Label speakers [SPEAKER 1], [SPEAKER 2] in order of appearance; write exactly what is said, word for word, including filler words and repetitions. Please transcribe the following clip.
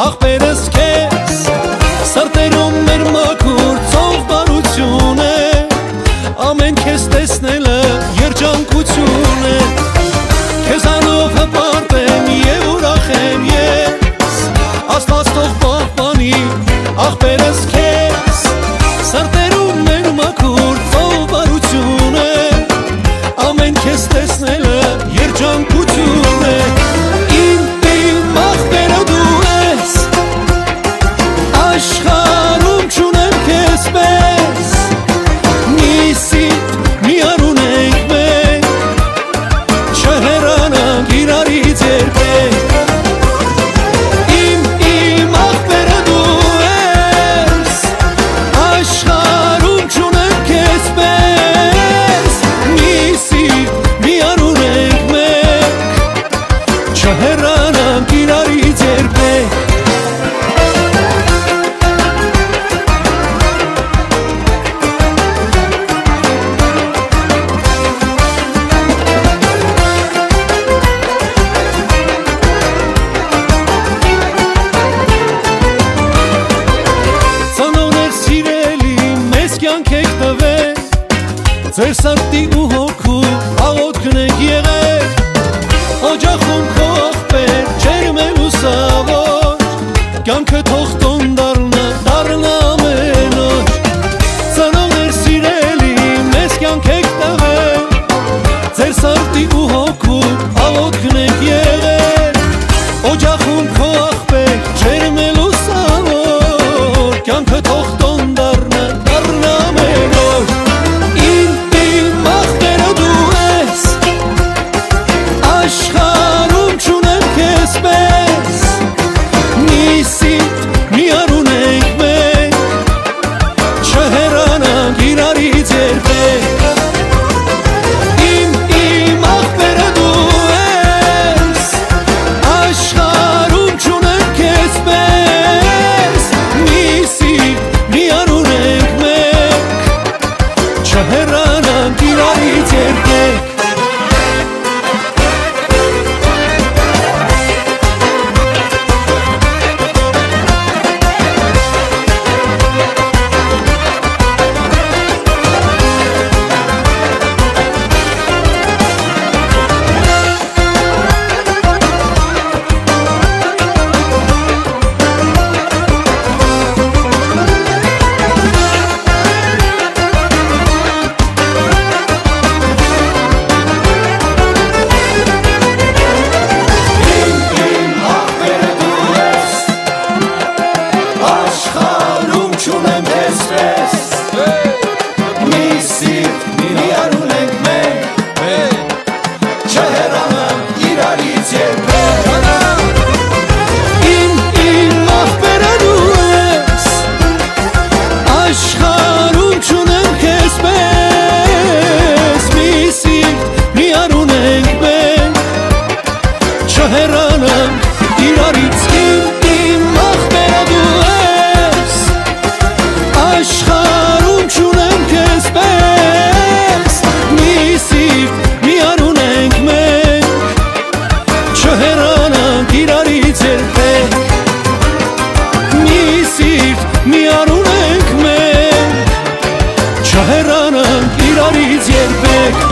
[SPEAKER 1] աղբերս քեզ սրտերում մեր մաքուր ծով բարություն է ամեն քեզ տեսնելը երջանկություն է քեզանով հպարտ եմ և ուրախ եմ ես Աստված թող պահպանի աղբերս քեզ սրտերում մեր մաքուր ծով բարություն է ամեն քեզ տեսնելը երջանկություն է Աշխարհում չունեմ քեզ պես Մի սիրտ, մի արուն ենք մենք Չհեռանանք իրարից երբեք Իմ, իմ աղբերը դու ես Աշխարհում չունեմ քեզ պես Մի սիրտ, մի արուն ենք մենք Չհեռանանք իրարից երբեք Ձեր սրտի ու հոգու աղոթքն ենք եղել Օջախում քո աղբեր ջերմ է լուսավոր Կյանքը թող տոն դառնա, դառնա ամեն օր Ծնողներ սիրելի, մեզ կյանք եք տվել Ձեր սրտի ու հոգու աղոթքն ենք եղել Օջախում քո աղբեր ջերմ է լուսավոր Կյանքը թող տոն դառնա, դառնա ամեն օր Աշխարհում չունեմ քեզ պես Մի սիրտ, մի արուն ենք մենք Չհեռանանք իրարից երբեք Իմ, իմ աղբերը դու ես Աշխարհում չունեմ քեզ պես Մի սիրտ, մի արուն ենք մենք Չհեռանանք իրարից երբեք Աշխարհում չունեմ քեզ պես Մի սիրտ, մի արուն ենք մենք Չհեռանանք իրարից Իմ, իմ աղբերը դու ես Աշխարհում չունեմ քեզ պես Մի սիրտ, մի արուն ենք մենք Չհեռանանք իրարից երբեք Մի սիրտ, մի արուն ենք մենք Չհեռանանք իրարից երբեք